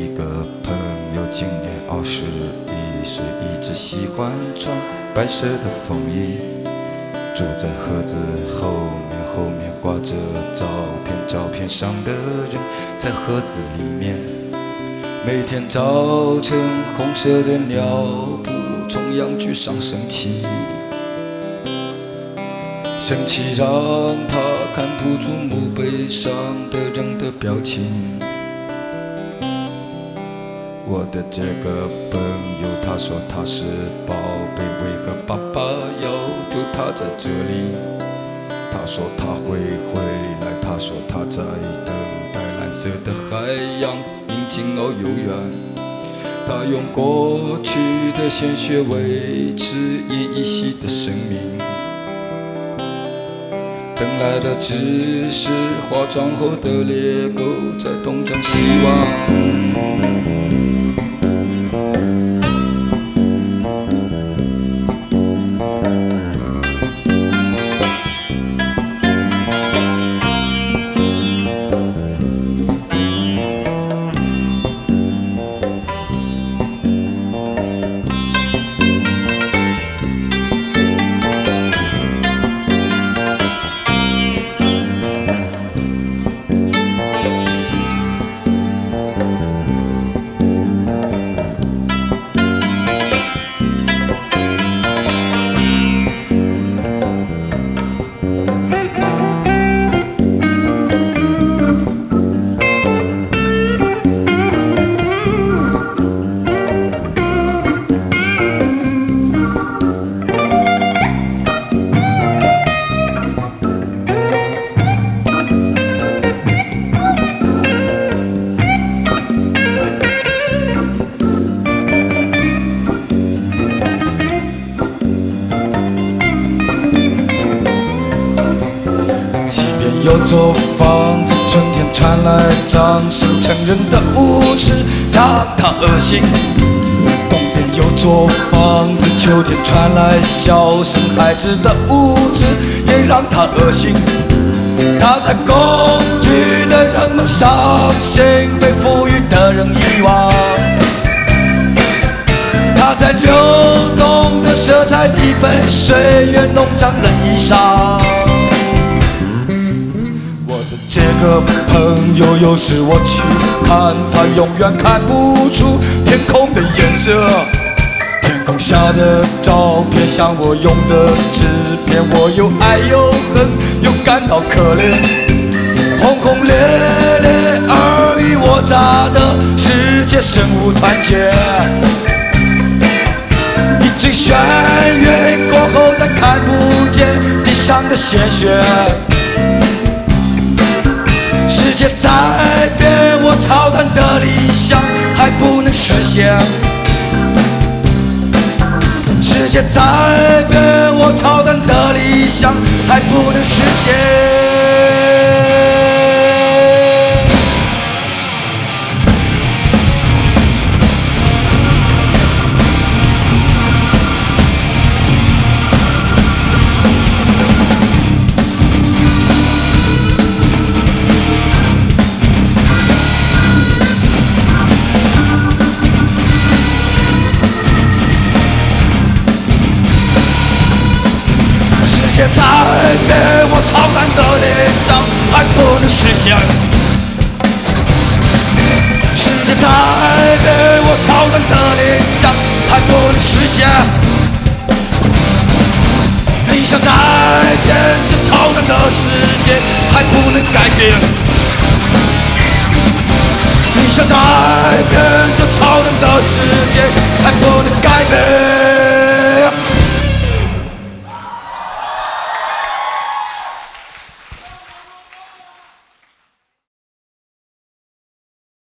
一个朋友，今年21岁，一直喜欢穿白色的风衣，住在盒子后面挂着照片，照片上的人在盒子里面。每天早晨，红色的尿布从阳具上升起，生气让他看不出墓碑上的人的表情。我的这个朋友，他说他是宝贝，为何爸爸要丢他在这里？他说他会回来，他说他在等待蓝色的海洋，宁静而悠远。他用过去的鲜血维持依稀的生命，等来的只是化妆后的猎狗在东张西望。有座房子，春天传来掌声，成人的舞池让他恶心。东边有座房子，秋天传来笑声，孩子的舞池也让他恶心。他在工具的人们伤心，被富裕的人遗忘。他在流动的色彩里被岁月弄脏了衣裳。这个朋友，有时我去看他，永远看不出天空的颜色。天空下的照片像我用的纸片，我又爱又恨，又感到可怜。轰轰烈烈尔虞我诈的世界，生物团结。一阵眩晕过后，再看不见地上的鲜血。世界在变，我超谈的理想还不能实现。世界在变，我超谈的理想还不能实现。世界在变，我超谈的理想还不能实现。世界在变，我超谈的